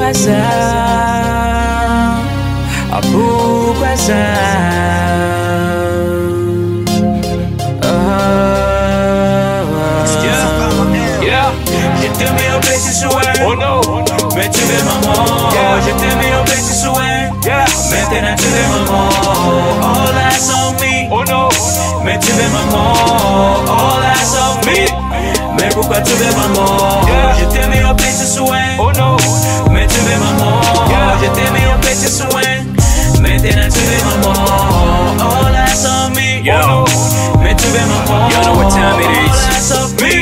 Je te mets au petit souhait. Oh non, mais tu veux maman. Je te mets au petit souhait. Maintenant tu veux maman. All eyes on me. Oh non, mais tu veux maman. All eyes on me. Mais pourquoi tu veux maman? Je te mets au petit souhait. Oh non, mais tu veux maman. Je te mets au petit souhait. Maintenant tu veux maman. All eyes on me. Yo, mais tu veux maman. you know what time it is. All eyes on me.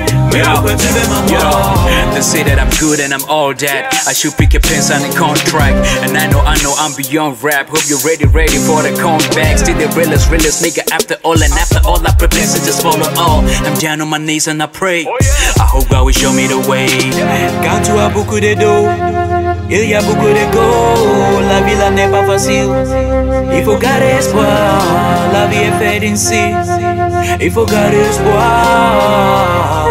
Yo, they say that I'm good and I'm all that. I should pick a pen, sign a contract. And I know I'm beyond rap. Hope you're ready for the comeback. Still the realest nigga after all. And after all I prepare, so just follow all. I'm down on my knees and I pray. I hope God will show me the way. Quand tu as beaucoup de dos, il y a beaucoup de go. La vie là n'est pas facile. Il faut garder espoir. La vie est faite ainsi. Il faut garder espoir.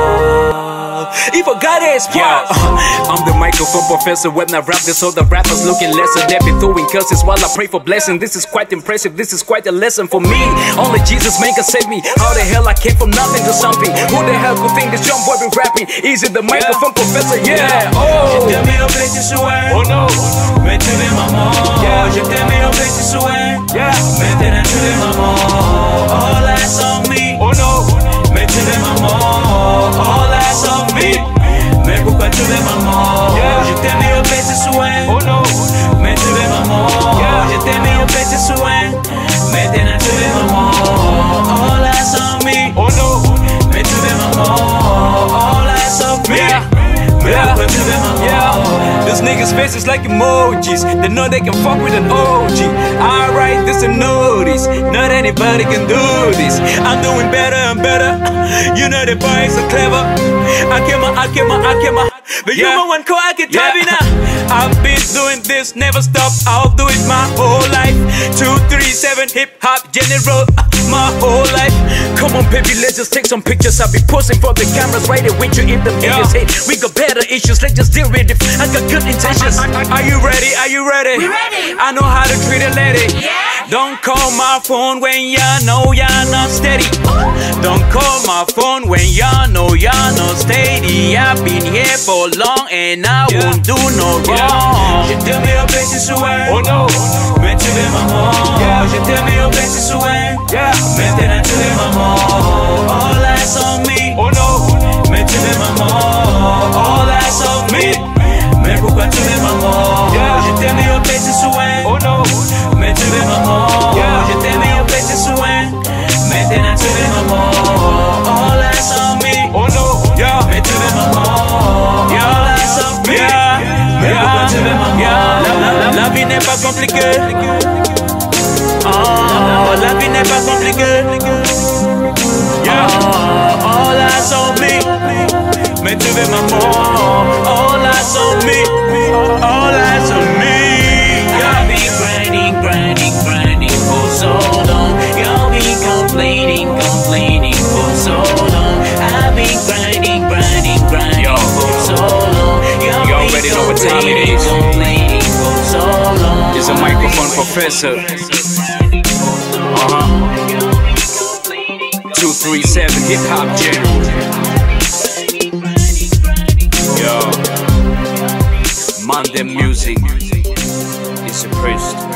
Il faut garder espoir. I'm the microphone professor. When I rap this, all the rappers looking lesser. They be throwing curses while I pray for blessing. This is quite impressive. This is quite a lesson for me. Only Jesus man can save me. How the hell I came from nothing to something? Who the hell could think this young boy be rapping? Easy the microphone professor. Yeah. Oh. Je te mets au petit souhait. Oh no. Mais tu veux maman. Je te mets au petit souhait. Maintenant tu veux maman. All eyes on me. Oh no. Mais tu veux maman. All eyes on me. Mais pourquoi tu veux maman? Je t'ai mis au petit souhait. Oh no. Mais tu veux maman. Je t'ai mis au petit souhait. Maintenant tu veux maman. All eyes on me. Oh no. Mais tu veux maman. All eyes on me. Mais pourquoi tu veux maman? Those niggas faces like emojis. They know they can fuck with an OG. I write this and know this. Not anybody can do this. I'm doing better and better. You know the boys are clever. Akema. But you know one call I can type it now. I've been doing this, never stop. I'll do it my whole life. 237 hip hop general. My whole life. Come on, baby, let's just take some pictures. I'll be posing for the cameras right away to if them niggas hate. We got better issues, let's just deal with it. I got good intentions. Are you ready? We ready. I know how to treat a lady. Yeah. Don't call my phone when y'all know y'all not steady. Don't call my phone when y'all know y'all not steady. I've been here for long and I won't do no wrong. Je t'ai mis au petit souhait. Oh no. Mais tu veux maman. Je t'ai mis au petit souhait. Maintenant tu veux maman. All eyes on me. Oh no. Mais tu veux maman. All eyes on me. Mais pourquoi tu veux maman? Je t'ai mis au petit souhait. Oh no. Mais tu veux maman. Je t'ai mis au petit souhait. Maintenant tu veux maman. All eyes on me. Oh no. Mais tu veux maman. All eyes on me. Mais pourquoi tu veux maman? La vie n'est pas compliquée. Oh, la vie n'est pas compliquée. All eyes on me. Mais tu veux maman. All eyes on me. All eyes on me. I've been grinding for so long. Y'all been complaining for so long. I've been grinding for so long. You already know what time it is. Complaining for so long. It's a microphone professor. 237 hip hop general. Yo, Monday music is suppressed.